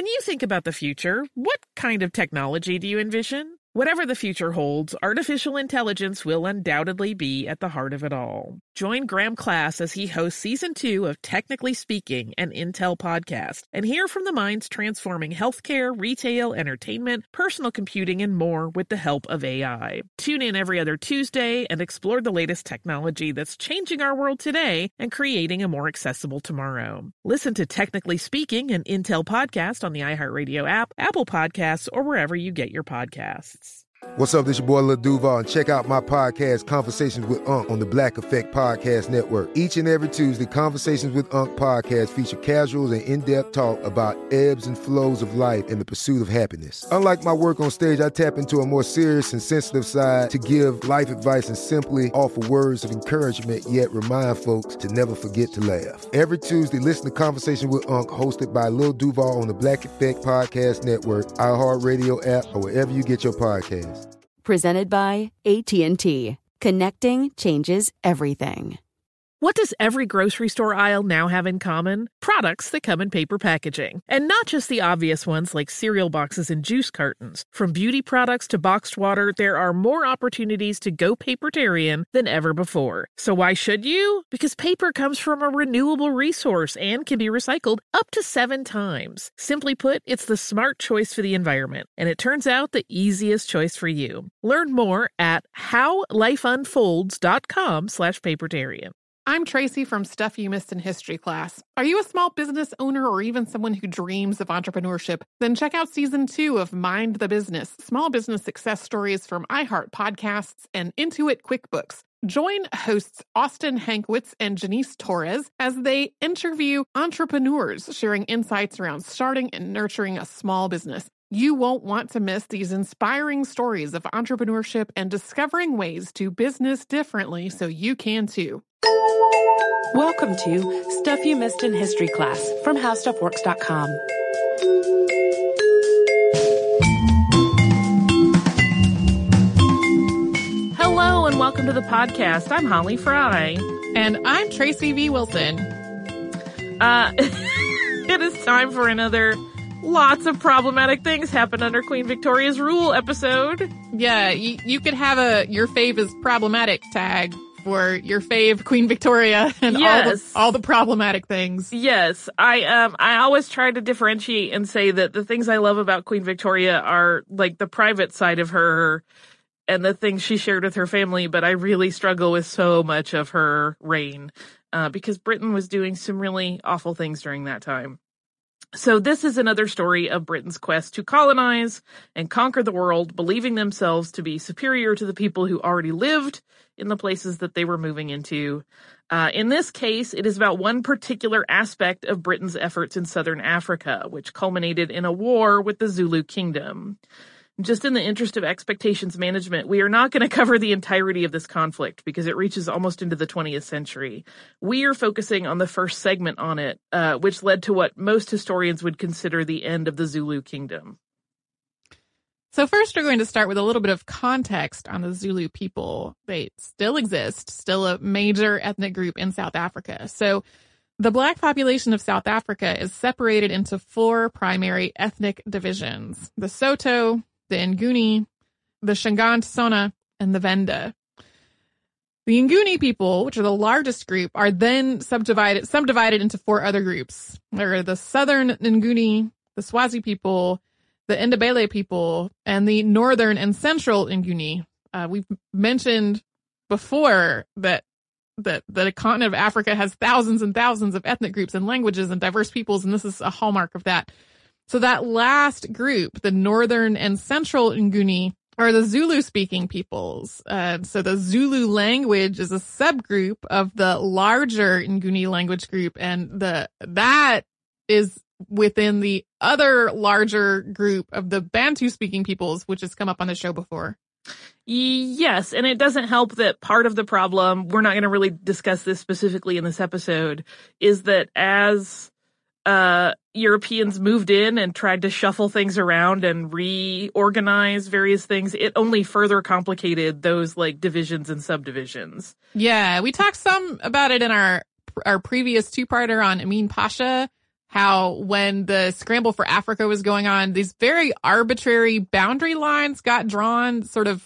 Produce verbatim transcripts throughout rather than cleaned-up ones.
you think about the future, what kind of technology do you envision? Whatever the future holds, artificial intelligence will undoubtedly be at the heart of it all. Join Graham Class as he hosts Season two of Technically Speaking, an Intel podcast, and hear from the minds transforming healthcare, retail, entertainment, personal computing, and more with the help of A I. Tune in every other Tuesday and explore the latest technology that's changing our world today and creating a more accessible tomorrow. Listen to Technically Speaking, an Intel podcast on the iHeartRadio app, Apple Podcasts, or wherever you get your podcasts. What's up, this your boy Lil Duval, and check out my podcast, Conversations with Unc, on the Black Effect Podcast Network. Each and every Tuesday, Conversations with Unc podcast feature casual and in-depth talk about ebbs and flows of life and the pursuit of happiness. Unlike my work on stage, I tap into a more serious and sensitive side to give life advice and simply offer words of encouragement, yet remind folks to never forget to laugh. Every Tuesday, listen to Conversations with Unc, hosted by Lil Duval on the Black Effect Podcast Network, iHeartRadio app, or wherever you get your podcasts. Presented by A T and T. Connecting changes everything. What does every grocery store aisle now have in common? Products that come in paper packaging. And not just the obvious ones like cereal boxes and juice cartons. From beauty products to boxed water, there are more opportunities to go papertarian than ever before. So why should you? Because paper comes from a renewable resource and can be recycled up to seven times. Simply put, it's the smart choice for the environment. And it turns out the easiest choice for you. Learn more at howlifeunfolds.com slash papertarian. I'm Tracy from Stuff You Missed in History class. Are you a small business owner or even someone who dreams of entrepreneurship? Then check out Season two of Mind the Business, Small Business Success Stories from iHeart Podcasts and Intuit QuickBooks. Join hosts Austin Hankwitz and Janice Torres as they interview entrepreneurs sharing insights around starting and nurturing a small business. You won't want to miss these inspiring stories of entrepreneurship and discovering ways to business differently so you can too. Welcome to Stuff You Missed in History class from how stuff works dot com. Hello and welcome to the podcast. I'm Holly Fry. And I'm Tracy V. Wilson. Uh, it is time for another Lots of Problematic Things Happen Under Queen Victoria's Rule episode. Yeah, you, you could have a Your Fave is Problematic tag for your fave Queen Victoria and yes. all the all the problematic things. Yes, I um I always try to differentiate and say that the things I love about Queen Victoria are like the private side of her and the things she shared with her family, but I really struggle with so much of her reign uh, because Britain was doing some really awful things during that time. So this is another story of Britain's quest to colonize and conquer the world, believing themselves to be superior to the people who already lived in the places that they were moving into. Uh, in this case, it is about one particular aspect of Britain's efforts in southern Africa, which culminated in a war with the Zulu kingdom. Just in the interest of expectations management, we are not going to cover the entirety of this conflict because it reaches almost into the twentieth century. We are focusing on the first segment on it, uh, which led to what most historians would consider the end of the Zulu kingdom. So first, we're going to start with a little bit of context on the Zulu people. They still exist, still a major ethnic group in South Africa. So the Black population of South Africa is separated into four primary ethnic divisions: the Soto, the Nguni, the Shangaan, and the Venda. The Nguni people, which are the largest group, are then subdivided subdivided into four other groups. There are the Southern Nguni, the Swazi people, the Ndebele people, and the Northern and Central Nguni. Uh, we've mentioned before that that the continent of Africa has thousands and thousands of ethnic groups and languages and diverse peoples, and this is a hallmark of that. So that last group, the Northern and Central Nguni, are the Zulu-speaking peoples. Uh, so the Zulu language is a subgroup of the larger Nguni language group, and the that is within the other larger group of the Bantu-speaking peoples, which has come up on the show before. Yes, and it doesn't help that part of the problem, we're not going to really discuss this specifically in this episode, is that as uh Europeans moved in and tried to shuffle things around and reorganize various things, it only further complicated those like divisions and subdivisions. Yeah, we talked some about it in our our previous two-parter on Amin Pasha, how when the scramble for Africa was going on, these very arbitrary boundary lines got drawn, sort of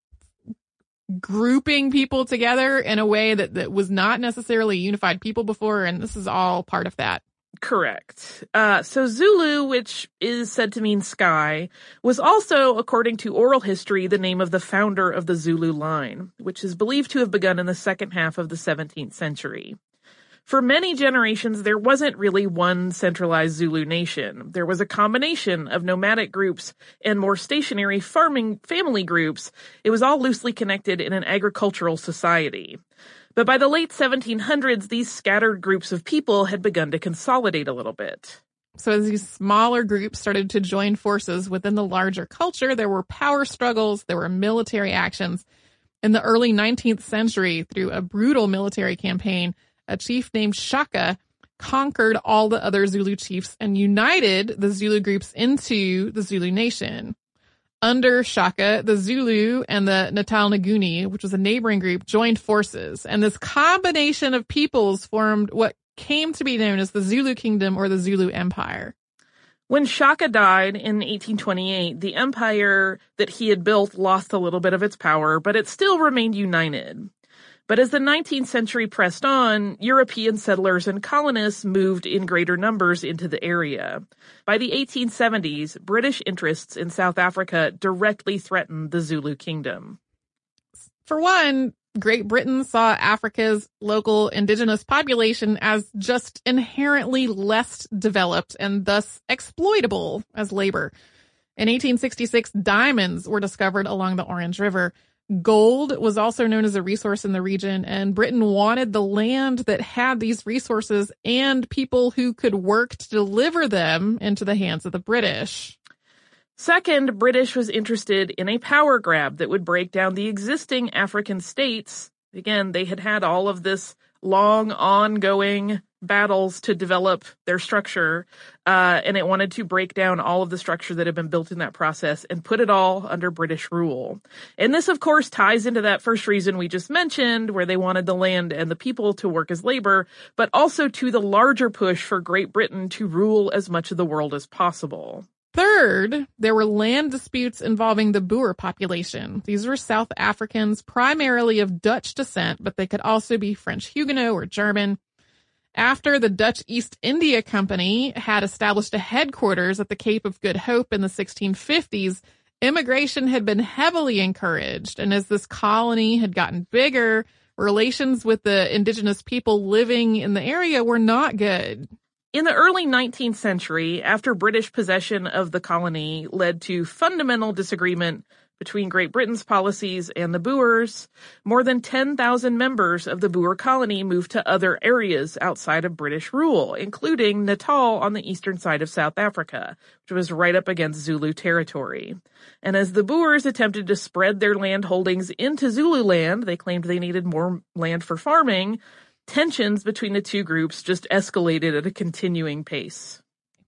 grouping people together in a way that, that was not necessarily unified people before, and this is all part of that. Correct. Uh, so Zulu, which is said to mean sky, was also, according to oral history, the name of the founder of the Zulu line, which is believed to have begun in the second half of the seventeenth century. For many generations, there wasn't really one centralized Zulu nation. There was a combination of nomadic groups and more stationary farming family groups. It was all loosely connected in an agricultural society. But by the late seventeen hundreds, these scattered groups of people had begun to consolidate a little bit. So as these smaller groups started to join forces within the larger culture, there were power struggles, there were military actions. In the early nineteenth century, through a brutal military campaign, a chief named Shaka conquered all the other Zulu chiefs and united the Zulu groups into the Zulu nation. Under Shaka, the Zulu and the Natal Nguni, which was a neighboring group, joined forces. And this combination of peoples formed what came to be known as the Zulu Kingdom or the Zulu Empire. When Shaka died in eighteen twenty-eight, the empire that he had built lost a little bit of its power, but it still remained united. But as the nineteenth century pressed on, European settlers and colonists moved in greater numbers into the area. By the eighteen seventies, British interests in South Africa directly threatened the Zulu kingdom. For one, Great Britain saw Africa's local indigenous population as just inherently less developed and thus exploitable as labor. In eighteen sixty-six, diamonds were discovered along the Orange River. Gold was also known as a resource in the region, and Britain wanted the land that had these resources and people who could work to deliver them into the hands of the British. Second, British was interested in a power grab that would break down the existing African states. Again, they had had all of this long, ongoing battles to develop their structure, uh, and it wanted to break down all of the structure that had been built in that process and put it all under British rule. And this, of course, ties into that first reason we just mentioned, where they wanted the land and the people to work as labor, but also to the larger push for Great Britain to rule as much of the world as possible. Third, there were land disputes involving the Boer population. These were South Africans, primarily of Dutch descent, but they could also be French Huguenot or German. After the Dutch East India Company had established a headquarters at the Cape of Good Hope in the sixteen fifties, immigration had been heavily encouraged. And as this colony had gotten bigger, relations with the indigenous people living in the area were not good. In the early nineteenth century, after British possession of the colony led to fundamental disagreement between Great Britain's policies and the Boers, more than ten thousand members of the Boer colony moved to other areas outside of British rule, including Natal on the eastern side of South Africa, which was right up against Zulu territory. And as the Boers attempted to spread their land holdings into Zululand, they claimed they needed more land for farming. Tensions between the two groups just escalated at a continuing pace.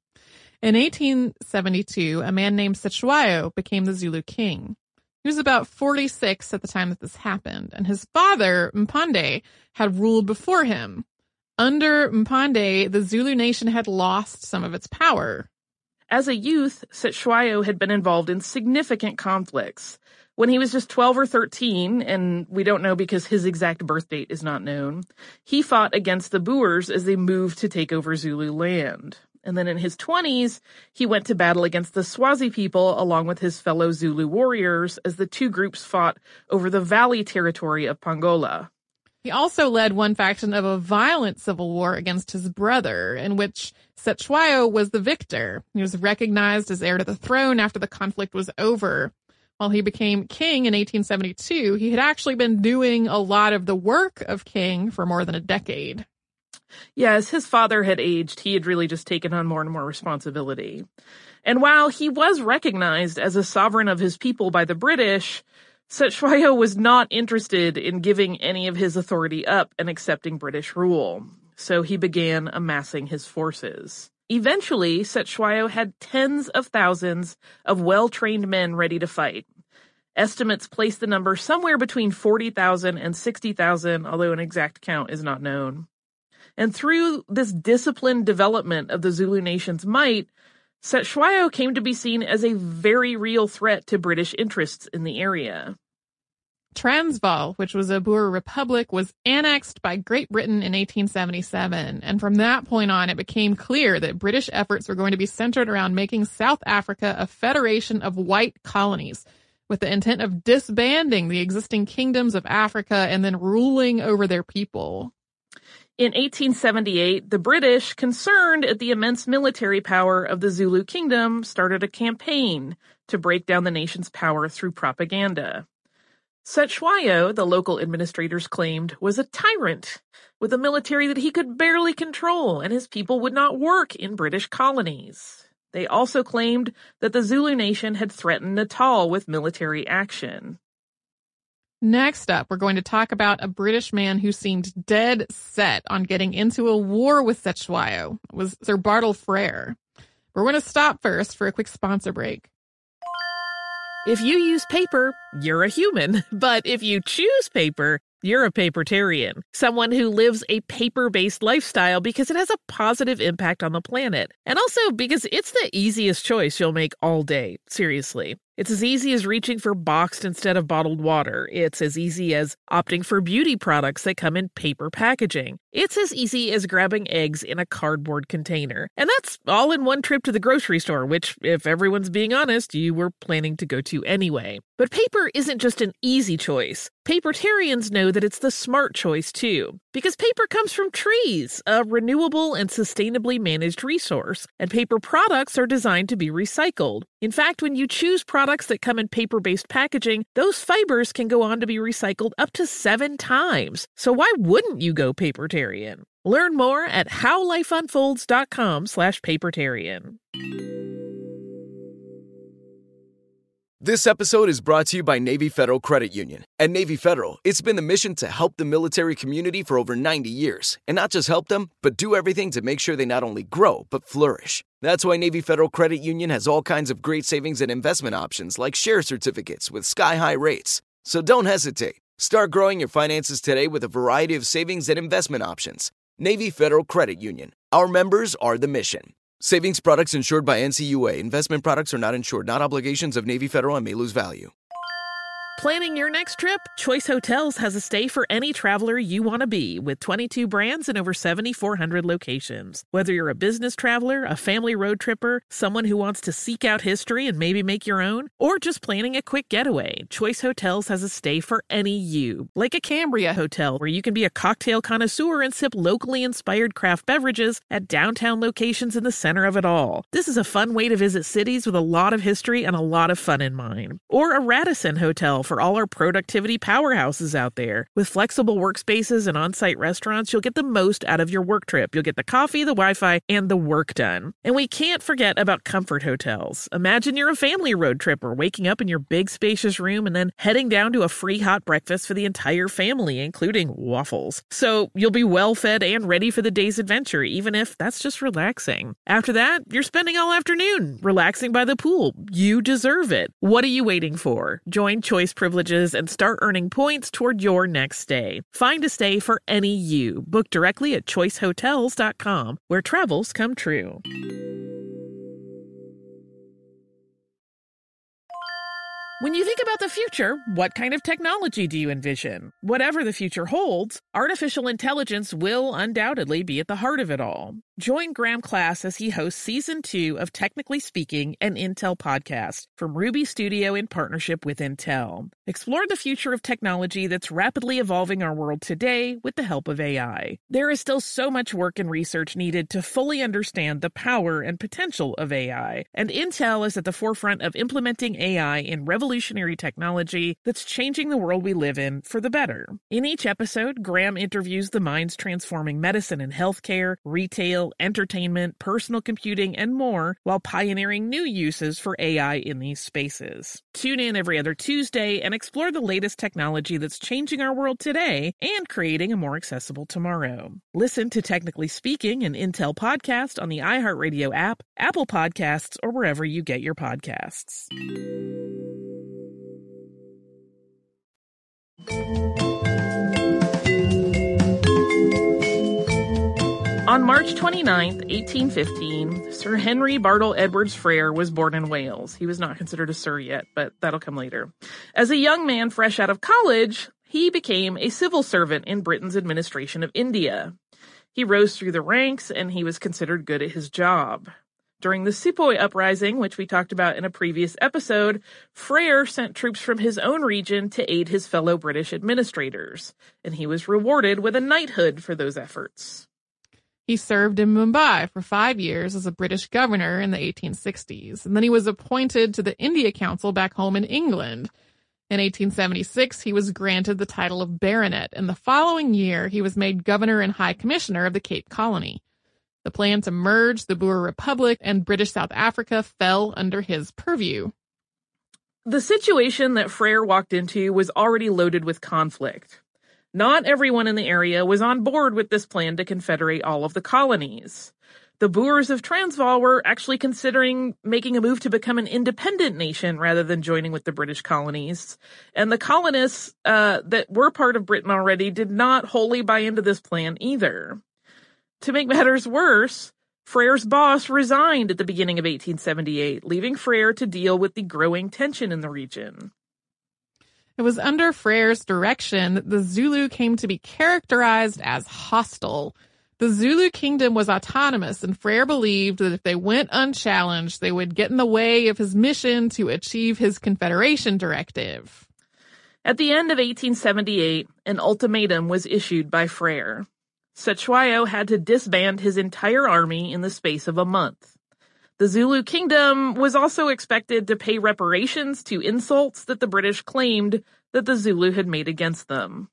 In eighteen seventy-two, a man named Cetshwayo became the Zulu king. He was about forty-six at the time that this happened, and his father, Mpande, had ruled before him. Under Mpande, the Zulu nation had lost some of its power. As a youth, Cetshwayo had been involved in significant conflicts. When he was just twelve or thirteen, and we don't know because his exact birth date is not known, he fought against the Boers as they moved to take over Zulu land. And then in his twenties, he went to battle against the Swazi people along with his fellow Zulu warriors as the two groups fought over the valley territory of Pongola. He also led one faction of a violent civil war against his brother, in which Cetshwayo was the victor. He was recognized as heir to the throne after the conflict was over. While he became king in eighteen seventy-two, he had actually been doing a lot of the work of king for more than a decade. Yeah, as his father had aged, he had really just taken on more and more responsibility. And while he was recognized as a sovereign of his people by the British, Cetshwayo was not interested in giving any of his authority up and accepting British rule. So he began amassing his forces. Eventually, Cetshwayo had tens of thousands of well-trained men ready to fight. Estimates place the number somewhere between forty thousand and sixty thousand, although an exact count is not known. And through this disciplined development of the Zulu nation's might, Cetshwayo came to be seen as a very real threat to British interests in the area. Transvaal, which was a Boer republic, was annexed by Great Britain in eighteen seventy-seven, and from that point on it became clear that British efforts were going to be centered around making South Africa a federation of white colonies, with the intent of disbanding the existing kingdoms of Africa and then ruling over their people. In eighteen seventy-eight, the British, concerned at the immense military power of the Zulu kingdom, started a campaign to break down the nation's power through propaganda. Cetshwayo, the local administrators claimed, was a tyrant with a military that he could barely control, and his people would not work in British colonies. They also claimed that the Zulu nation had threatened Natal with military action. Next up, we're going to talk about a British man who seemed dead set on getting into a war with Cetshwayo. It was Sir Bartle Frere. We're going to stop first for a quick sponsor break. If you use paper, you're a human. But if you choose paper, you're a papertarian. Someone who lives a paper-based lifestyle because it has a positive impact on the planet. And also because it's the easiest choice you'll make all day. Seriously. It's as easy as reaching for boxed instead of bottled water. It's as easy as opting for beauty products that come in paper packaging. It's as easy as grabbing eggs in a cardboard container. And that's all in one trip to the grocery store, which, if everyone's being honest, you were planning to go to anyway. But paper isn't just an easy choice. Papertarians know that it's the smart choice, too. Because paper comes from trees, a renewable and sustainably managed resource. And paper products are designed to be recycled. In fact, when you choose products that come in paper-based packaging, those fibers can go on to be recycled up to seven times. So why wouldn't you go papertarian? Learn more at howlifeunfolds.com slash papertarian. This episode is brought to you by Navy Federal Credit Union. At Navy Federal, it's been the mission to help the military community for over ninety years. And not just help them, but do everything to make sure they not only grow, but flourish. That's why Navy Federal Credit Union has all kinds of great savings and investment options like share certificates with sky-high rates. So don't hesitate. Start growing your finances today with a variety of savings and investment options. Navy Federal Credit Union. Our members are the mission. Savings products insured by N C U A. Investment products are not insured, not obligations of Navy Federal and may lose value. Planning your next trip? Choice Hotels has a stay for any traveler you want to be, with twenty-two brands and over seven thousand four hundred locations. Whether you're a business traveler, a family road tripper, someone who wants to seek out history and maybe make your own, or just planning a quick getaway, Choice Hotels has a stay for any you. Like a Cambria Hotel, where you can be a cocktail connoisseur and sip locally inspired craft beverages at downtown locations in the center of it all. This is a fun way to visit cities with a lot of history and a lot of fun in mind. Or a Radisson Hotel for all our productivity powerhouses out there. With flexible workspaces and on-site restaurants, you'll get the most out of your work trip. You'll get the coffee, the Wi-Fi, and the work done. And we can't forget about Comfort Hotels. Imagine you're a family road tripper, waking up in your big spacious room and then heading down to a free hot breakfast for the entire family, including waffles. So you'll be well fed and ready for the day's adventure, even if that's just relaxing. After that, you're spending all afternoon relaxing by the pool. You deserve it. What are you waiting for? Join Choice Privileges and start earning points toward your next stay. Find a stay for any you. Book directly at choice hotels dot com, where travels come true. When you think about the future, what kind of technology do you envision? Whatever the future holds, artificial intelligence will undoubtedly be at the heart of it all. Join Graham Class as he hosts Season two of Technically Speaking, an Intel podcast from Ruby Studio in partnership with Intel. Explore the future of technology that's rapidly evolving our world today with the help of A I. There is still so much work and research needed to fully understand the power and potential of A I, and Intel is at the forefront of implementing A I in revolutionary technology that's changing the world we live in for the better. In each episode, Graham interviews the minds transforming medicine and healthcare, retail, entertainment, personal computing, and more, while pioneering new uses for A I in these spaces. Tune in every other Tuesday and explore the latest technology that's changing our world today and creating a more accessible tomorrow. Listen to Technically Speaking, an Intel podcast on the iHeartRadio app, Apple Podcasts, or wherever you get your podcasts. On March twenty-ninth, eighteen fifteen, Sir Henry Bartle Edwards Frere was born in Wales. He was not considered a Sir yet, but that'll come later. As a young man fresh out of college, he became a civil servant in Britain's administration of India. He rose through the ranks, and he was considered good at his job. During the Sepoy Uprising, which we talked about in a previous episode, Frere sent troops from his own region to aid his fellow British administrators, and he was rewarded with a knighthood for those efforts. He served in Mumbai for five years as a British governor in the eighteen sixties, and then he was appointed to the India Council back home in England. In eighteen seventy-six, he was granted the title of baronet, and the following year, he was made governor and high commissioner of the Cape Colony. The plan to merge the Boer Republic and British South Africa fell under his purview. The situation that Frere walked into was already loaded with conflict. Not everyone in the area was on board with this plan to confederate all of the colonies. The Boers of Transvaal were actually considering making a move to become an independent nation rather than joining with the British colonies. And the colonists uh, that were part of Britain already did not wholly buy into this plan either. To make matters worse, Frere's boss resigned at the beginning of eighteen seventy-eight, leaving Frere to deal with the growing tension in the region. It was under Frere's direction that the Zulu came to be characterized as hostile. The Zulu kingdom was autonomous, and Frere believed that if they went unchallenged, they would get in the way of his mission to achieve his Confederation directive. At the end of eighteen seventy-eight, an ultimatum was issued by Frere. Cetshwayo had to disband his entire army in the space of a month. The Zulu kingdom was also expected to pay reparations to insults that the British claimed that the Zulu had made against them.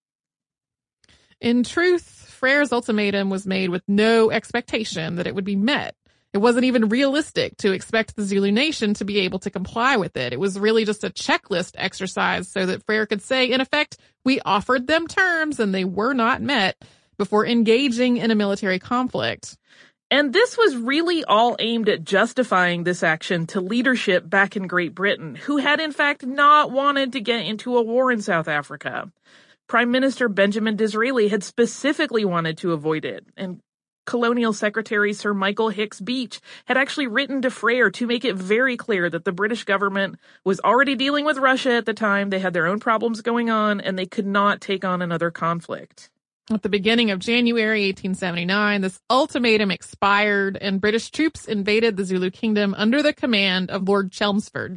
In truth, Frere's ultimatum was made with no expectation that it would be met. It wasn't even realistic to expect the Zulu nation to be able to comply with it. It was really just a checklist exercise so that Frere could say, in effect, we offered them terms and they were not met before engaging in a military conflict. And this was really all aimed at justifying this action to leadership back in Great Britain, who had in fact not wanted to get into a war in South Africa. Prime Minister Benjamin Disraeli had specifically wanted to avoid it, and Colonial Secretary Sir Michael Hicks Beach had actually written to Frere to make it very clear that the British government was already dealing with Russia at the time. They had their own problems going on, and they could not take on another conflict. At the beginning of January eighteen seventy-nine, this ultimatum expired and British troops invaded the Zulu kingdom under the command of Lord Chelmsford.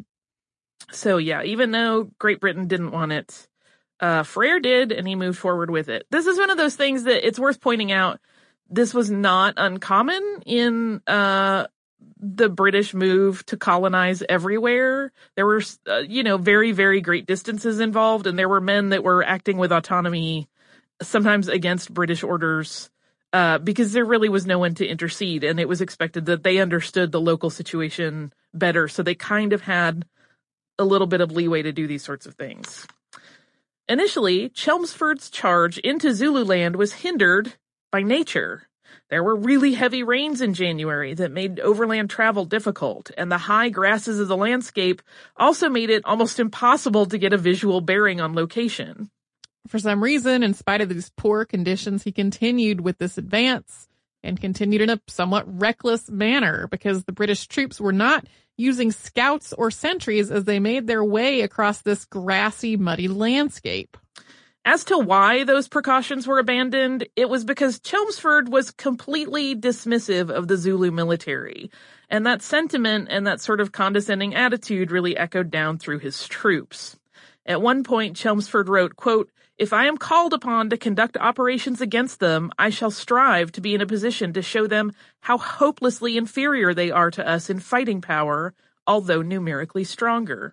So yeah, even though Great Britain didn't want it, uh, Frere did, and he moved forward with it. This is one of those things that it's worth pointing out. This was not uncommon in uh, the British move to colonize everywhere. There were, uh, you know, very, very great distances involved, and there were men that were acting with autonomy, sometimes against British orders, uh, because there really was no one to intercede, and it was expected that they understood the local situation better, so they kind of had a little bit of leeway to do these sorts of things. Initially, Chelmsford's charge into Zululand was hindered by nature. There were really heavy rains in January that made overland travel difficult, and the high grasses of the landscape also made it almost impossible to get a visual bearing on location. For some reason, in spite of these poor conditions, he continued with this advance and continued in a somewhat reckless manner because the British troops were not using scouts or sentries as they made their way across this grassy, muddy landscape. As to why those precautions were abandoned, it was because Chelmsford was completely dismissive of the Zulu military, and that sentiment and that sort of condescending attitude really echoed down through his troops. At one point, Chelmsford wrote, quote, "If I am called upon to conduct operations against them, I shall strive to be in a position to show them how hopelessly inferior they are to us in fighting power, although numerically stronger."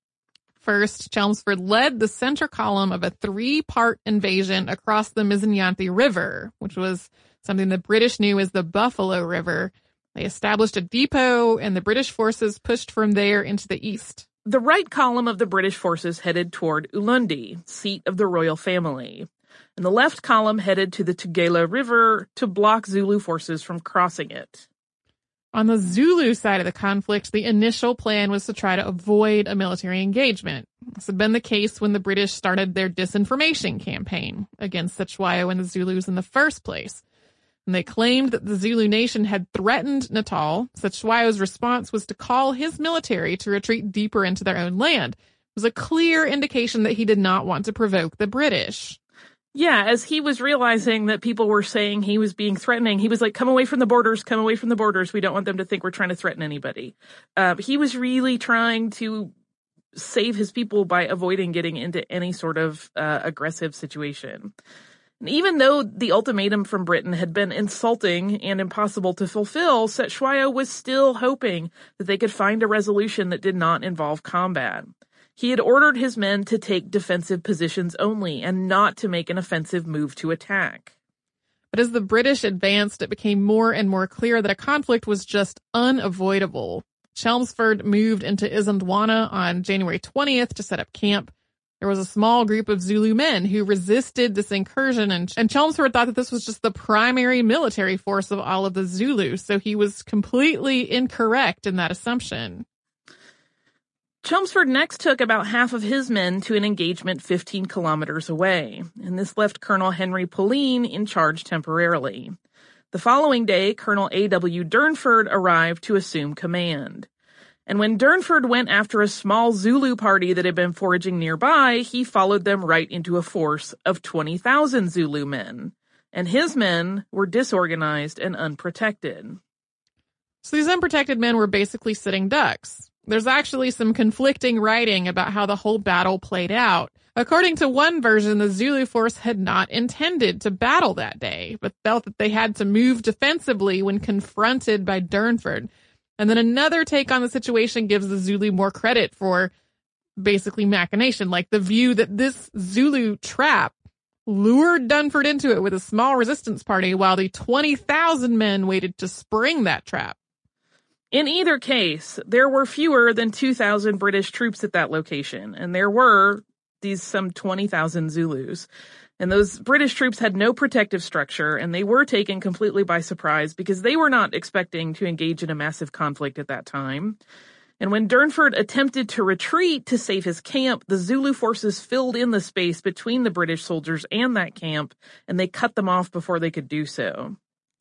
First, Chelmsford led the center column of a three-part invasion across the Mizinyanthi River, which was something the British knew as the Buffalo River. They established a depot, and the British forces pushed from there into the east. The right column of the British forces headed toward Ulundi, seat of the royal family, and the left column headed to the Tugela River to block Zulu forces from crossing it. On the Zulu side of the conflict, the initial plan was to try to avoid a military engagement. This had been the case when the British started their disinformation campaign against Cetshwayo and the Zulus in the first place. And they claimed that the Zulu nation had threatened Natal. Cetshwayo's response was to call his military to retreat deeper into their own land. It was a clear indication that he did not want to provoke the British. Yeah, as he was realizing that people were saying he was being threatening, he was like, come away from the borders, come away from the borders. We don't want them to think we're trying to threaten anybody. Uh, he was really trying to save his people by avoiding getting into any sort of uh, aggressive situation. And even though the ultimatum from Britain had been insulting and impossible to fulfill, Cetshwayo was still hoping that they could find a resolution that did not involve combat. He had ordered his men to take defensive positions only and not to make an offensive move to attack. But as the British advanced, it became more and more clear that a conflict was just unavoidable. Chelmsford moved into Isandlwana on January twentieth to set up camp. There was a small group of Zulu men who resisted this incursion, and, and Chelmsford thought that this was just the primary military force of all of the Zulus, so he was completely incorrect in that assumption. Chelmsford next took about half of his men to an engagement fifteen kilometers away, and this left Colonel Henry Pauline in charge temporarily. The following day, Colonel A W Durnford arrived to assume command. And when Durnford went after a small Zulu party that had been foraging nearby, he followed them right into a force of twenty thousand Zulu men. And his men were disorganized and unprotected. So these unprotected men were basically sitting ducks. There's actually some conflicting writing about how the whole battle played out. According to one version, the Zulu force had not intended to battle that day, but felt that they had to move defensively when confronted by Durnford. And then another take on the situation gives the Zulu more credit for basically machination, like the view that this Zulu trap lured Durnford into it with a small resistance party while the twenty thousand men waited to spring that trap. In either case, there were fewer than two thousand British troops at that location, and there were these some twenty thousand Zulus. And those British troops had no protective structure, and they were taken completely by surprise because they were not expecting to engage in a massive conflict at that time. And when Durnford attempted to retreat to save his camp, the Zulu forces filled in the space between the British soldiers and that camp, and they cut them off before they could do so.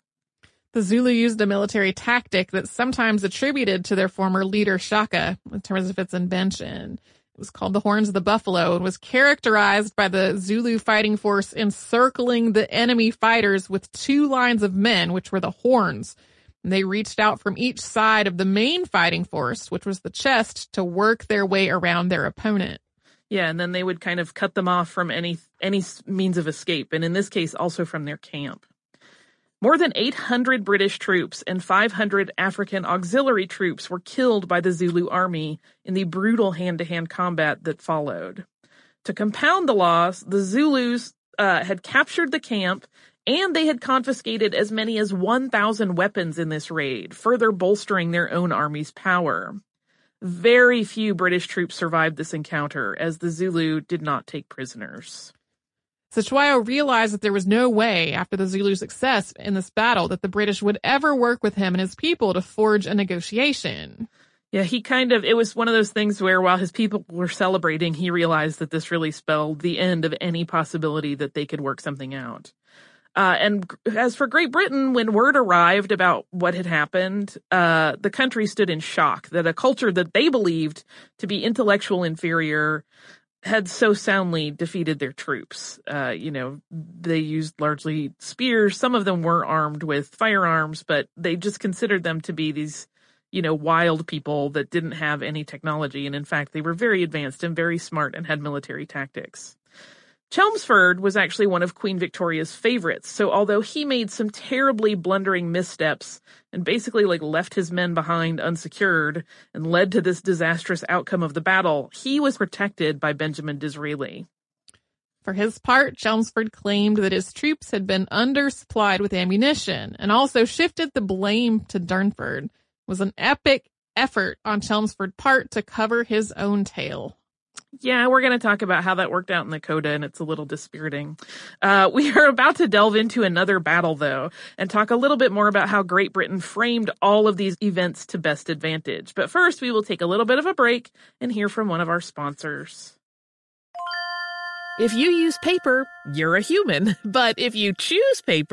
The Zulu used a military tactic that's sometimes attributed to their former leader Shaka in terms of its invention. It was called the Horns of the Buffalo and was characterized by the Zulu fighting force encircling the enemy fighters with two lines of men, which were the horns. And they reached out from each side of the main fighting force, which was the chest, to work their way around their opponent. Yeah, and then they would kind of cut them off from any any means of escape, and in this case, also from their camp. More than eight hundred British troops and five hundred African auxiliary troops were killed by the Zulu army in the brutal hand-to-hand combat that followed. To compound the loss, the Zulus uh, had captured the camp, and they had confiscated as many as one thousand weapons in this raid, further bolstering their own army's power. Very few British troops survived this encounter, as the Zulu did not take prisoners. Cetshwayo realized that there was no way, after the Zulu success in this battle, that the British would ever work with him and his people to forge a negotiation. Yeah, he kind of, it was one of those things where while his people were celebrating, he realized that this really spelled the end of any possibility that they could work something out. Uh, and as for Great Britain, when word arrived about what had happened, uh, the country stood in shock that a culture that they believed to be intellectual inferior had so soundly defeated their troops. Uh, you know, they used largely spears. Some of them were armed with firearms, but they just considered them to be these, you know, wild people that didn't have any technology. And in fact, they were very advanced and very smart and had military tactics. Chelmsford was actually one of Queen Victoria's favorites, so although he made some terribly blundering missteps and basically like left his men behind unsecured and led to this disastrous outcome of the battle, he was protected by Benjamin Disraeli. For his part, Chelmsford claimed that his troops had been undersupplied with ammunition and also shifted the blame to Durnford. It was an epic effort on Chelmsford's part to cover his own tail. Yeah, we're going to talk about how that worked out in the coda, and it's a little dispiriting. Uh, we are about to delve into another battle, though, and talk a little bit more about how Great Britain framed all of these events to best advantage. But first, we will take a little bit of a break and hear from one of our sponsors. If you use paper, you're a human. But if you choose paper,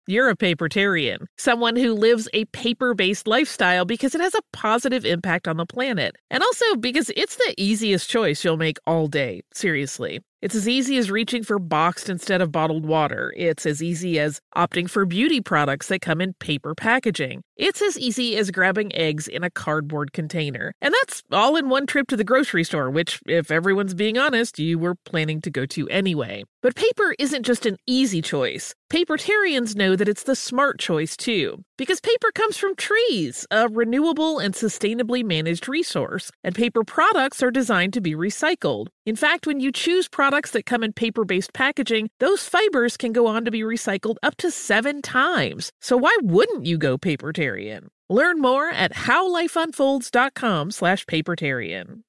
You're a papertarian, someone who lives a paper-based lifestyle because it has a positive impact on the planet, and also because it's the easiest choice you'll make all day, seriously. It's as easy as reaching for boxed instead of bottled water. It's as easy as opting for beauty products that come in paper packaging. It's as easy as grabbing eggs in a cardboard container. And that's all in one trip to the grocery store, which, if everyone's being honest, you were planning to go to anyway. But paper isn't just an easy choice. Papertarians know that it's the smart choice, too. Because paper comes from trees, a renewable and sustainably managed resource, and paper products are designed to be recycled. In fact, when you choose products that come in paper-based packaging, those fibers can go on to be recycled up to seven times. So why wouldn't you go papertarian? Learn more at howlifeunfolds.com slash papertarian.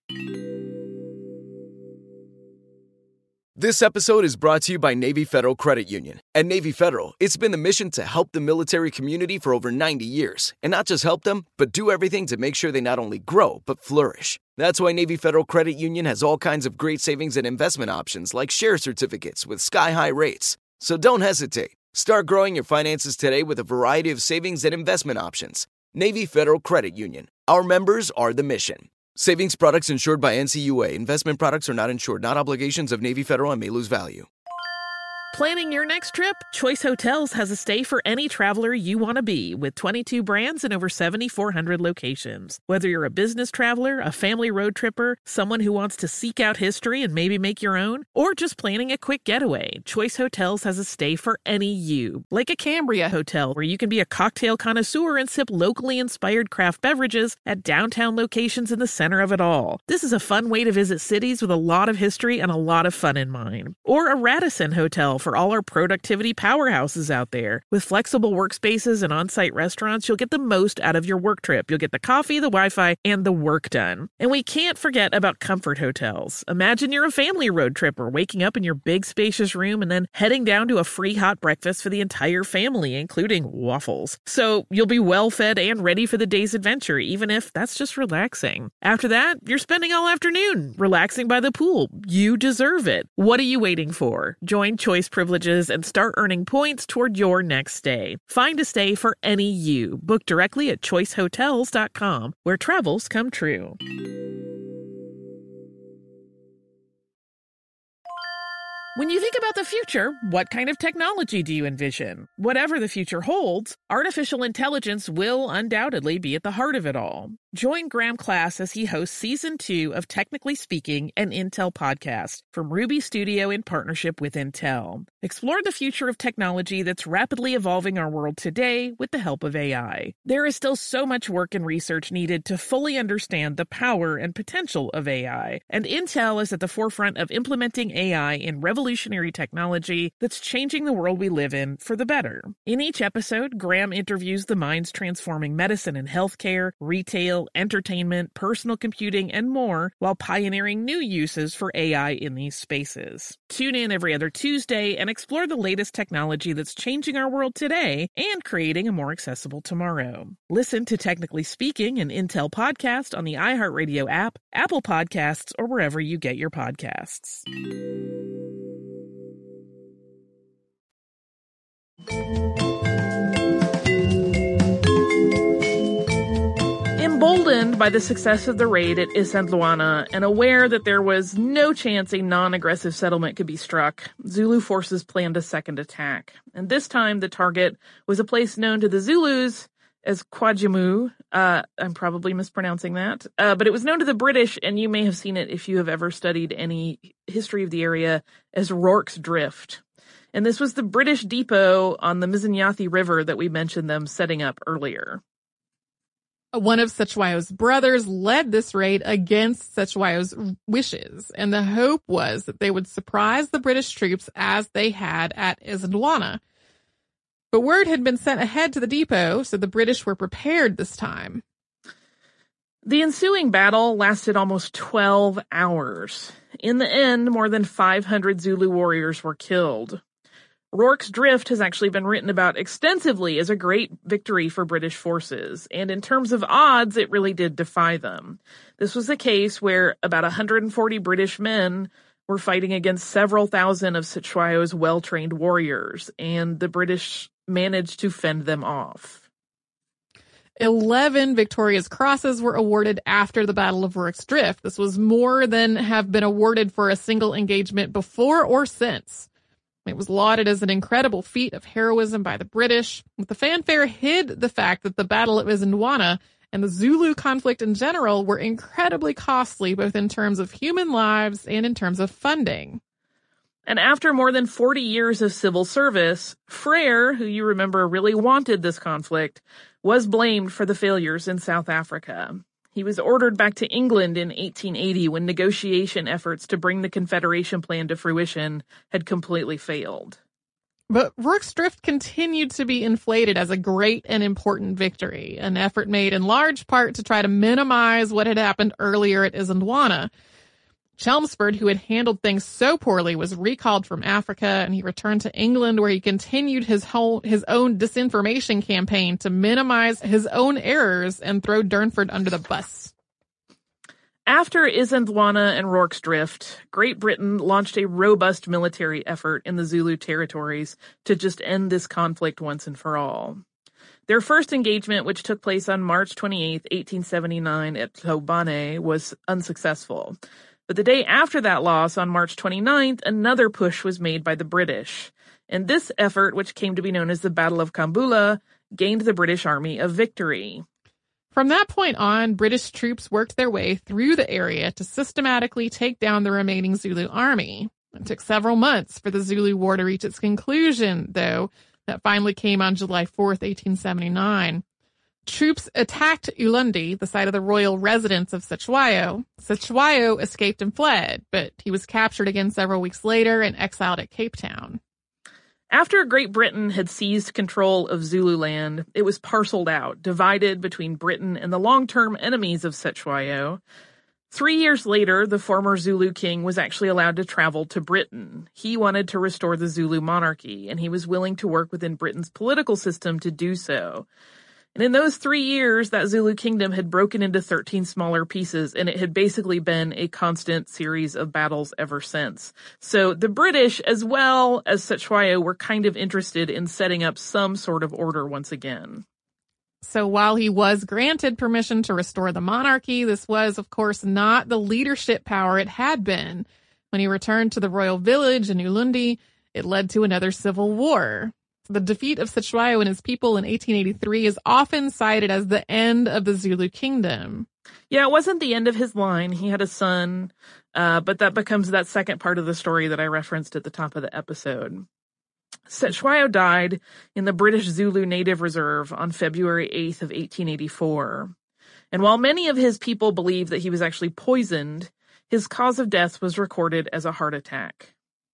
This episode is brought to you by Navy Federal Credit Union. At Navy Federal, it's been the mission to help the military community for over ninety years. And not just help them, but do everything to make sure they not only grow, but flourish. That's why Navy Federal Credit Union has all kinds of great savings and investment options like share certificates with sky-high rates. So don't hesitate. Start growing your finances today with a variety of savings and investment options. Navy Federal Credit Union. Our members are the mission. Savings products insured by N C U A. Investment products are not insured, not obligations of Navy Federal and may lose value. Planning your next trip? Choice Hotels has a stay for any traveler you want to be, with twenty-two brands and over seven thousand four hundred locations. Whether you're a business traveler, a family road tripper, someone who wants to seek out history and maybe make your own, or just planning a quick getaway, Choice Hotels has a stay for any you. Like a Cambria Hotel, where you can be a cocktail connoisseur and sip locally inspired craft beverages at downtown locations in the center of it all. This is a fun way to visit cities with a lot of history and a lot of fun in mind. Or a Radisson Hotel for all our productivity powerhouses out there. With flexible workspaces and on-site restaurants, you'll get the most out of your work trip. You'll get the coffee, the Wi-Fi, and the work done. And we can't forget about Comfort Hotels. Imagine you're a family road tripper, waking up in your big spacious room and then heading down to a free hot breakfast for the entire family, including waffles. So you'll be well fed and ready for the day's adventure, even if that's just relaxing. After that, you're spending all afternoon relaxing by the pool. You deserve it. What are you waiting for? Join Choice Privileges and start earning points toward your next stay. Find a stay for any you. Book directly at choice hotels dot com, where travels come true. When you think about the future, what kind of technology do you envision? Whatever the future holds, artificial intelligence will undoubtedly be at the heart of it all. Join Graham Class as he hosts Season two of Technically Speaking, an Intel podcast from Ruby Studio in partnership with Intel. Explore the future of technology that's rapidly evolving our world today with the help of A I. There is still so much work and research needed to fully understand the power and potential of A I, and Intel is at the forefront of implementing A I in revolutionary technology that's changing the world we live in for the better. In each episode, Graham interviews the minds transforming medicine and healthcare, retail, entertainment, personal computing, and more, while pioneering new uses for A I in these spaces. Tune in every other Tuesday and explore the latest technology that's changing our world today and creating a more accessible tomorrow. Listen to Technically Speaking, an Intel podcast on the iHeartRadio app, Apple Podcasts, or wherever you get your podcasts. Emboldened by the success of the raid at Isand Luana and aware that there was no chance a non-aggressive settlement could be struck, Zulu forces planned a second attack. And this time the target was a place known to the Zulus as Kwajamu. Uh, I'm probably mispronouncing that. Uh, but it was known to the British, and you may have seen it if you have ever studied any history of the area, as Rorke's Drift. And this was the British depot on the Mizinyathi River that we mentioned them setting up earlier. One of Cetewayo's brothers led this raid against Cetewayo's wishes, and the hope was that they would surprise the British troops as they had at Isand Luana. But word had been sent ahead to the depot, so the British were prepared this time. The ensuing battle lasted almost twelve hours. In the end, more than five hundred Zulu warriors were killed. Rorke's Drift has actually been written about extensively as a great victory for British forces, and in terms of odds, it really did defy them. This was a case where about one hundred forty British men were fighting against several thousand of Cetewayo's well-trained warriors, and the British managed to fend them off. Eleven Victoria's Crosses were awarded after the Battle of Rorke's Drift. This was more than have been awarded for a single engagement before or since. It was lauded as an incredible feat of heroism by the British, but the fanfare hid the fact that the Battle of Isandlwana and the Zulu conflict in general were incredibly costly, both in terms of human lives and in terms of funding. And after more than forty years of civil service, Frere, who you remember really wanted this conflict, was blamed for the failures in South Africa. He was ordered back to England in eighteen eighty when negotiation efforts to bring the Confederation plan to fruition had completely failed. But Rorke's Drift continued to be inflated as a great and important victory, an effort made in large part to try to minimize what had happened earlier at Isandlwana. Chelmsford, who had handled things so poorly, was recalled from Africa, and he returned to England, where he continued his whole, his own disinformation campaign to minimize his own errors and throw Durnford under the bus. After Isandlwana and Rorke's Drift, Great Britain launched a robust military effort in the Zulu territories to just end this conflict once and for all. Their first engagement, which took place on March twenty-eighth, eighteen seventy-nine at Hlobane, was unsuccessful. But the day after that loss, on March twenty-ninth, another push was made by the British. And this effort, which came to be known as the Battle of Kambula, gained the British Army a victory. From that point on, British troops worked their way through the area to systematically take down the remaining Zulu army. It took several months for the Zulu War to reach its conclusion, though. That finally came on July fourth, eighteen seventy-nine. Troops attacked Ulundi, the site of the royal residence of Cetshwayo. Cetshwayo escaped and fled, but he was captured again several weeks later and exiled at Cape Town. After Great Britain had seized control of Zululand, it was parceled out, divided between Britain and the long-term enemies of Cetshwayo. Three years later, the former Zulu king was actually allowed to travel to Britain. He wanted to restore the Zulu monarchy, and he was willing to work within Britain's political system to do so. And in those three years, that Zulu kingdom had broken into thirteen smaller pieces, and it had basically been a constant series of battles ever since. So the British, as well as Cetshwayo, were kind of interested in setting up some sort of order once again. So while he was granted permission to restore the monarchy, this was, of course, not the leadership power it had been. When he returned to the royal village in Ulundi, it led to another civil war. The defeat of Cetshwayo and his people in eighteen eighty-three is often cited as the end of the Zulu kingdom. Yeah, it wasn't the end of his line. He had a son, uh, but that becomes that second part of the story that I referenced at the top of the episode. Cetshwayo died in the British Zulu Native Reserve on February eighth of eighteen eighty-four. And while many of his people believe that he was actually poisoned, his cause of death was recorded as a heart attack.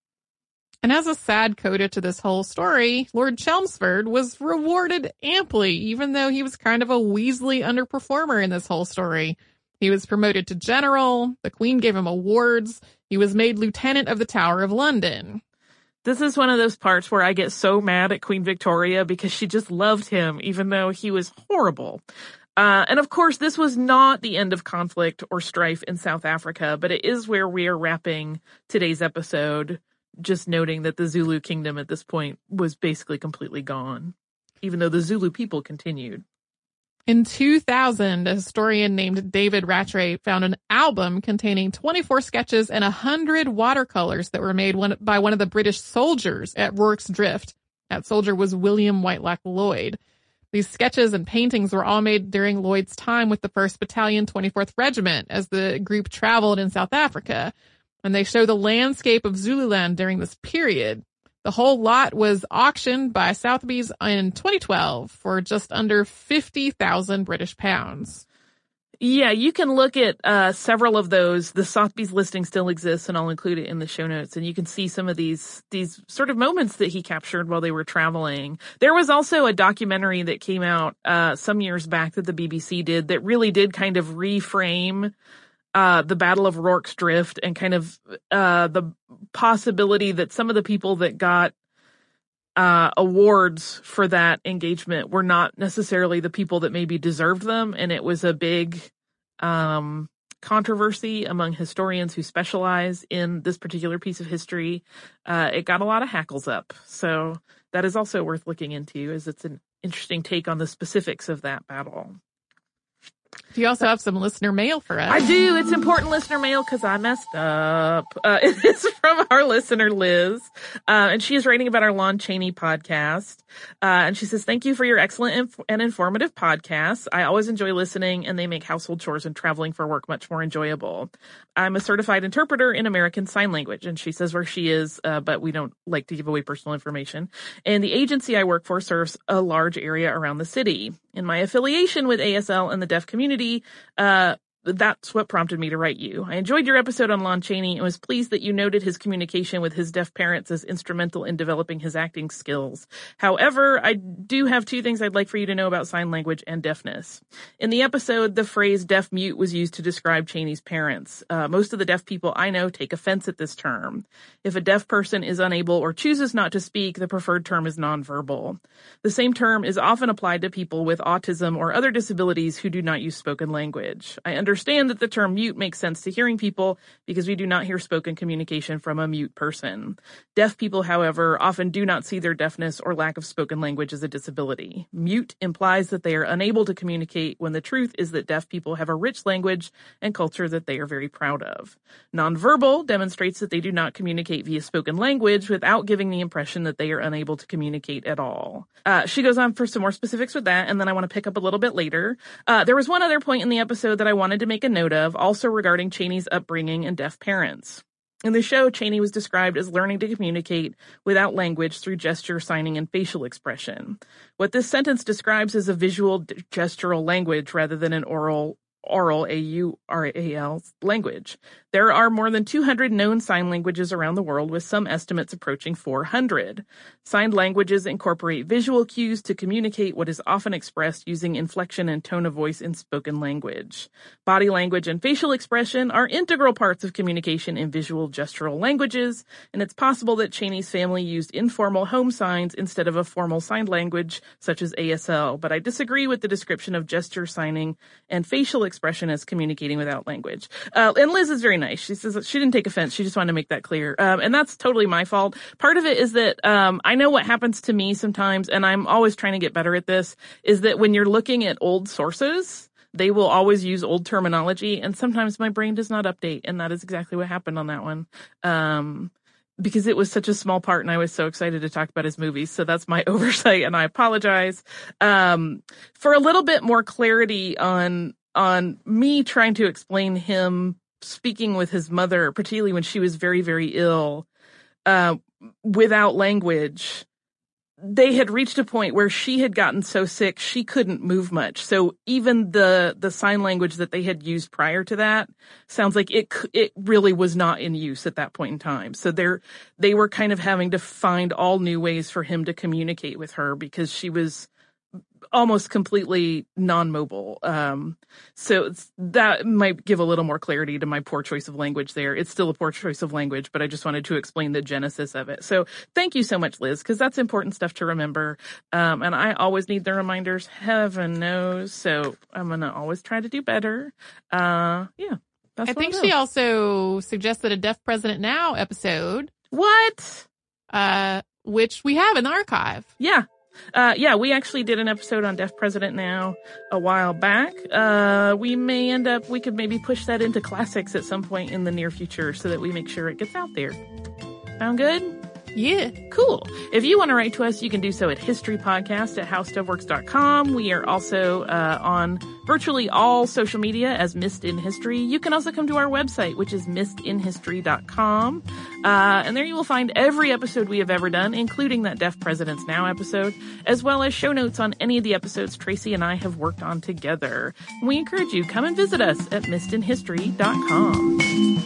And as a sad coda to this whole story, Lord Chelmsford was rewarded amply, even though he was kind of a Weasley underperformer in this whole story. He was promoted to general, the Queen gave him awards, he was made Lieutenant of the Tower of London. This is one of those parts where I get so mad at Queen Victoria because she just loved him, even though he was horrible. Uh, and of course, this was not the end of conflict or strife in South Africa, but it is where we are wrapping today's episode, just noting that the Zulu kingdom at this point was basically completely gone, even though the Zulu people continued. In two thousand, a historian named David Rattray found an album containing twenty-four sketches and one hundred watercolors that were made one, by one of the British soldiers at Rorke's Drift. That soldier was William Whitelocke Lloyd. These sketches and paintings were all made during Lloyd's time with the first Battalion, twenty-fourth Regiment, as the group traveled in South Africa. And they show the landscape of Zululand during this period. The whole lot was auctioned by Sotheby's in twenty twelve for just under fifty thousand British pounds. Yeah, you can look at uh, several of those. The Sotheby's listing still exists, and I'll include it in the show notes. And you can see some of these these sort of moments that he captured while they were traveling. There was also a documentary that came out uh, some years back that the B B C did that really did kind of reframe Uh, the Battle of Rorke's Drift and kind of uh, the possibility that some of the people that got uh, awards for that engagement were not necessarily the people that maybe deserved them. And it was a big um, controversy among historians who specialize in this particular piece of history. Uh, it got a lot of hackles up. So that is also worth looking into, as it's an interesting take on the specifics of that battle. You also have some listener mail for us. I do. It's important listener mail because I messed up. Uh, it is from our listener, Liz. Uh, and she is writing about our Lon Chaney podcast. Uh, and she says, thank you for your excellent inf- and informative podcasts. I always enjoy listening, and they make household chores and traveling for work much more enjoyable. I'm a certified interpreter in American Sign Language. And she says where she is, uh, but we don't like to give away personal information. And the agency I work for serves a large area around the city. In my affiliation with A S L and the deaf community, uh, that's what prompted me to write you. I enjoyed your episode on Lon Chaney and was pleased that you noted his communication with his deaf parents as instrumental in developing his acting skills. However, I do have two things I'd like for you to know about sign language and deafness. In the episode, the phrase deaf mute was used to describe Chaney's parents. Uh, most of the deaf people I know take offense at this term. If a deaf person is unable or chooses not to speak, the preferred term is nonverbal. The same term is often applied to people with autism or other disabilities who do not use spoken language. I understand understand that the term mute makes sense to hearing people because we do not hear spoken communication from a mute person. Deaf people, however, often do not see their deafness or lack of spoken language as a disability. Mute implies that they are unable to communicate, when the truth is that deaf people have a rich language and culture that they are very proud of. Nonverbal demonstrates that they do not communicate via spoken language without giving the impression that they are unable to communicate at all. Uh, she goes on for some more specifics with that, and then I want to pick up a little bit later. Uh, there was one other point in the episode that I wanted to make a note of, also regarding Chaney's upbringing and deaf parents. In the show, Chaney was described as learning to communicate without language through gesture, signing, and facial expression. What this sentence describes is a visual d- gestural language rather than an oral oral, A U R A L, language. There are more than two hundred known sign languages around the world, with some estimates approaching four hundred. Signed languages incorporate visual cues to communicate what is often expressed using inflection and tone of voice in spoken language. Body language and facial expression are integral parts of communication in visual gestural languages, and it's possible that Chaney's family used informal home signs instead of a formal signed language such as A S L, but I disagree with the description of gesture signing and facial expression as communicating without language. Uh, and Liz is very nice. She says that she didn't take offense. She just wanted to make that clear. Um, and that's totally my fault. Part of it is that um, I know what happens to me sometimes, and I'm always trying to get better at this, is that when you're looking at old sources, they will always use old terminology, and sometimes my brain does not update, and that is exactly what happened on that one. Um, because it was such a small part and I was so excited to talk about his movies. So that's my oversight, and I apologize. Um, for a little bit more clarity on on me trying to explain him speaking with his mother, particularly when she was very, very ill, uh, without language, they had reached a point where she had gotten so sick she couldn't move much. So even the the sign language that they had used prior to that sounds like it it really was not in use at that point in time. So they're they were kind of having to find all new ways for him to communicate with her because she was almost completely non-mobile. Um, so it's, that might give a little more clarity to my poor choice of language there. It's still a poor choice of language, but I just wanted to explain the genesis of it. So thank you so much, Liz, because that's important stuff to remember. Um, and I always need the reminders, heaven knows. So I'm going to always try to do better. Uh, yeah. That's I think she also suggested a Deaf President Now episode. What? Uh, which we have in the archive. Yeah. Uh, yeah, we actually did an episode on Deaf President Now a while back. Uh, we may end up, we could maybe push that into classics at some point in the near future so that we make sure it gets out there. Sound good? Yeah. Cool. If you want to write to us, you can do so at historypodcast at how stuff works dot com. We are also uh, on virtually all social media as Missed in History. You can also come to our website, which is missed in history dot com. Uh, and there you will find every episode we have ever done, including that Deaf Presidents Now episode, as well as show notes on any of the episodes Tracy and I have worked on together. And we encourage you, come and visit us at missed in history dot com.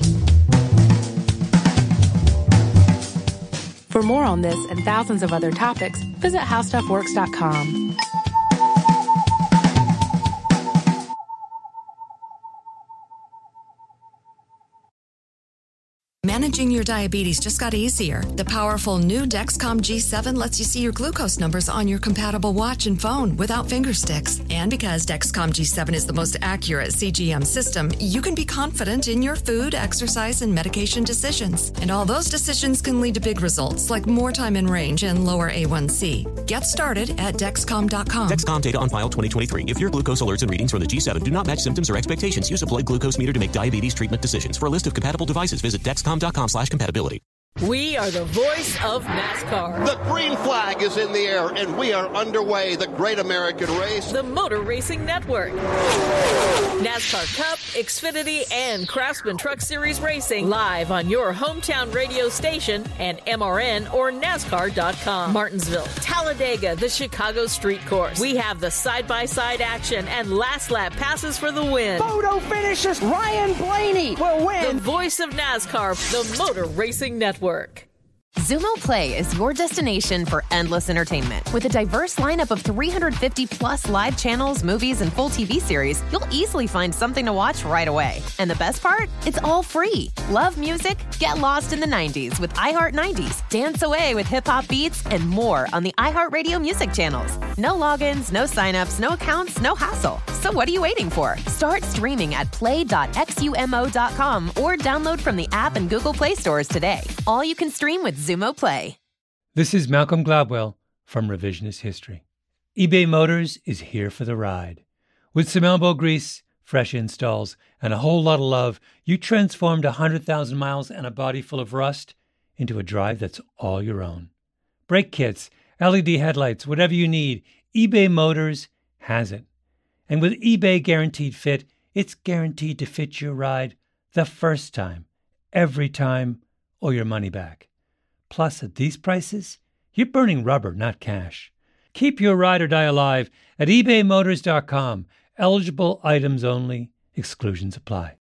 For more on this and thousands of other topics, visit how stuff works dot com. managing your diabetes just got easier. The powerful new Dexcom G seven lets you see your glucose numbers on your compatible watch and phone without finger sticks. And because Dexcom G seven is the most accurate C G M system, you can be confident in your food, exercise, and medication decisions. And all those decisions can lead to big results like more time in range and lower A one C. Get started at Dexcom dot com. Dexcom data on file twenty twenty-three. If your glucose alerts and readings from the G seven do not match symptoms or expectations, use a blood glucose meter to make diabetes treatment decisions. For a list of compatible devices, visit Dexcom dot com slash compatibility. We are the voice of NASCAR. The green flag is in the air, and we are underway. The Great American Race. The Motor Racing Network. NASCAR Cup, Xfinity, and Craftsman Truck Series Racing live on your hometown radio station and M R N or NASCAR dot com. Martinsville, Talladega, the Chicago Street Course. We have the side-by-side action and last lap passes for the win. Photo finishes. Ryan Blaney will win. The voice of NASCAR, the Motor Racing Network. Xumo Play is your destination for endless entertainment. With a diverse lineup of three hundred fifty plus live channels, movies, and full T V series, you'll easily find something to watch right away. And the best part? It's all free. Love music? Get lost in the nineties with iHeart nineties, dance away with hip-hop beats, and more on the iHeartRadio music channels. No logins, no signups, no accounts, no hassle. So what are you waiting for? Start streaming at play dot xumo dot com or download from the app and Google Play stores today. All you can stream with Xumo Play. This is Malcolm Gladwell from Revisionist History. eBay Motors is here for the ride. With some elbow grease, fresh installs, and a whole lot of love, you transformed one hundred thousand miles and a body full of rust into a drive that's all your own. Brake kits, L E D headlights, whatever you need, eBay Motors has it. And with eBay Guaranteed Fit, it's guaranteed to fit your ride the first time, every time, or your money back. Plus, at these prices, you're burning rubber, not cash. Keep your ride or die alive at ebay motors dot com. Eligible items only. Exclusions apply.